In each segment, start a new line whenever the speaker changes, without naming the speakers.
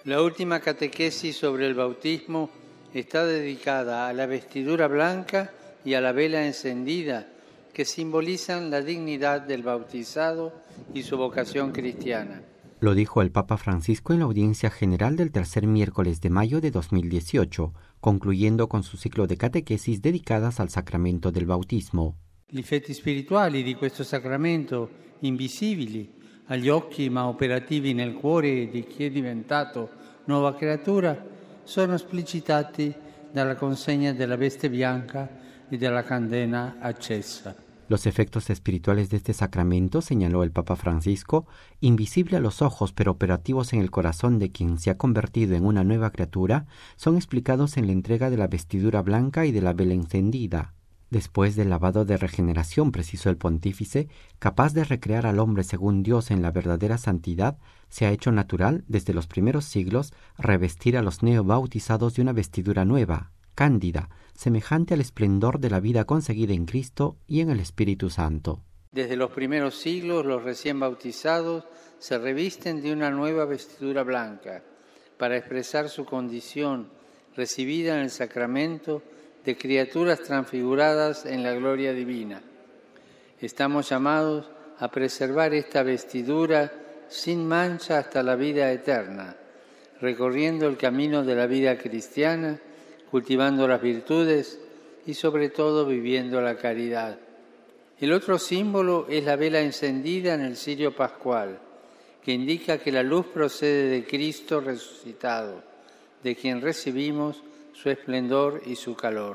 La última catequesis sobre el bautismo está dedicada a la vestidura blanca y a la vela encendida, que simbolizan la dignidad del bautizado y su vocación cristiana.
Lo dijo el Papa Francisco en la audiencia general del tercer miércoles de mayo de 2018, concluyendo con su ciclo de catequesis dedicadas al sacramento del bautismo.
Gli effetti spirituali di questo sacramento, invisibili agli occhi ma operativi nel cuore di chi è diventato nuova creatura, sono esplicitati dalla consegna della veste bianca y de la candela accesa.
Los efectos espirituales de este sacramento, señaló el Papa Francisco, invisible a los ojos pero operativos en el corazón de quien se ha convertido en una nueva criatura, son explicados en la entrega de la vestidura blanca y de la vela encendida. Después del lavado de regeneración, precisó el pontífice, capaz de recrear al hombre según Dios en la verdadera santidad, se ha hecho natural, desde los primeros siglos, revestir a los neobautizados de una vestidura nueva, cándida, semejante al esplendor de la vida conseguida en Cristo y en el Espíritu Santo.
Desde los primeros siglos, los recién bautizados se revisten de una nueva vestidura blanca para expresar su condición recibida en el sacramento de criaturas transfiguradas en la gloria divina. Estamos llamados a preservar esta vestidura sin mancha hasta la vida eterna, recorriendo el camino de la vida cristiana, cultivando las virtudes y sobre todo viviendo la caridad. El otro símbolo es la vela encendida en el cirio pascual, que indica que la luz procede de Cristo resucitado, de quien recibimos su esplendor y su calor.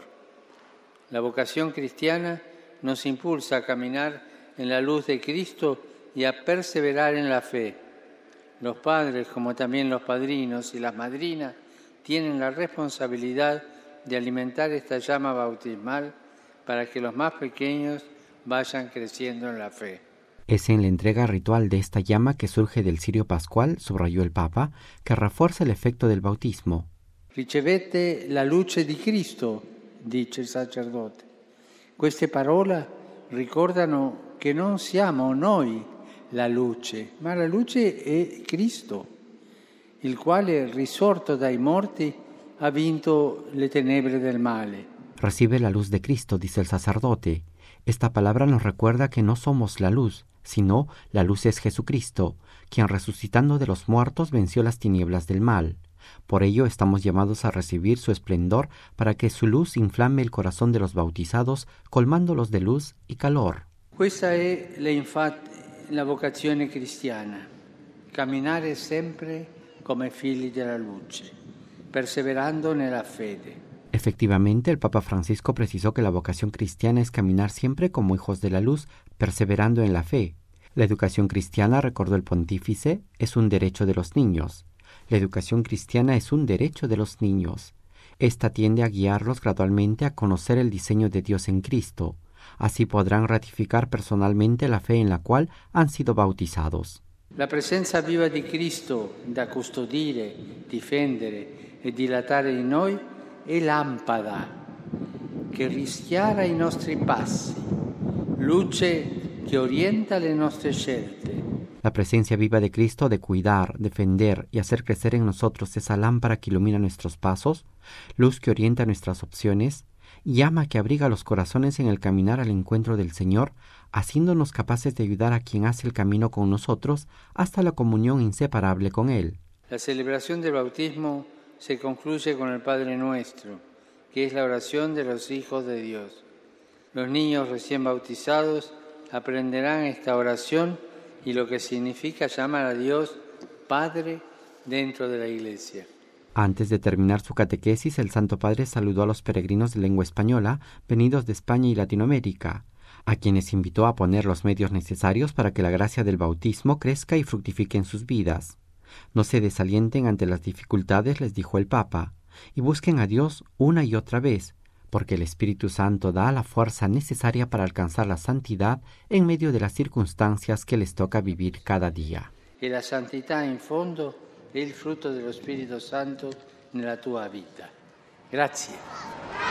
La vocación cristiana nos impulsa a caminar en la luz de Cristo y a perseverar en la fe. Los padres, como también los padrinos y las madrinas, tienen la responsabilidad de alimentar esta llama bautismal para que los más pequeños vayan creciendo en la fe.
Es en la entrega ritual de esta llama que surge del cirio pascual, subrayó el Papa, que refuerza el efecto del bautismo.
Ricevete la luce di Cristo, dice il sacerdote. Queste parole ricordano che non siamo noi la luce, ma la luce è Cristo, il quale, risorto dai morti, ha vinto le tenebre del male.
Recibe la luz de Cristo, dice el sacerdote. Esta palabra nos recuerda que no somos la luz, sino la luz es Jesucristo, quien resucitando de los muertos venció las tinieblas del mal. Por ello estamos llamados a recibir su esplendor para que su luz inflame el corazón de los bautizados, colmándolos de luz y calor.
Questa è la vocazione cristiana, camminare sempre come figli della luce, perseverando nella fede.
Efectivamente, el Papa Francisco precisó que la vocación cristiana es caminar siempre como hijos de la luz, perseverando en la fe. La educación cristiana, recordó el pontífice, es un derecho de los niños. La educación cristiana es un derecho de los niños. Esta tiende a guiarlos gradualmente a conocer el diseño de Dios en Cristo. Así podrán ratificar personalmente la fe en la cual han sido bautizados.
La presenza viva di Cristo da custodire, difendere e dilatare in noi è lampada che rischiara i nostri passi, luce che orienta le nostre scelte.
La presencia viva de Cristo de cuidar, defender y hacer crecer en nosotros esa lámpara que ilumina nuestros pasos, luz que orienta nuestras opciones, llama que abriga los corazones en el caminar al encuentro del Señor, haciéndonos capaces de ayudar a quien hace el camino con nosotros hasta la comunión inseparable con Él.
La celebración del bautismo se concluye con el Padre Nuestro, que es la oración de los hijos de Dios. Los niños recién bautizados aprenderán esta oración y lo que significa llamar a Dios Padre dentro de la Iglesia.
Antes de terminar su catequesis, el Santo Padre saludó a los peregrinos de lengua española venidos de España y Latinoamérica, a quienes invitó a poner los medios necesarios para que la gracia del bautismo crezca y fructifique en sus vidas. No se desalienten ante las dificultades, les dijo el Papa, y busquen a Dios una y otra vez, porque el Espíritu Santo da la fuerza necesaria para alcanzar la santidad en medio de las circunstancias que les toca vivir cada día.
E la santità in fondo è il frutto dello Spirito Santo nella tua vita. Grazie.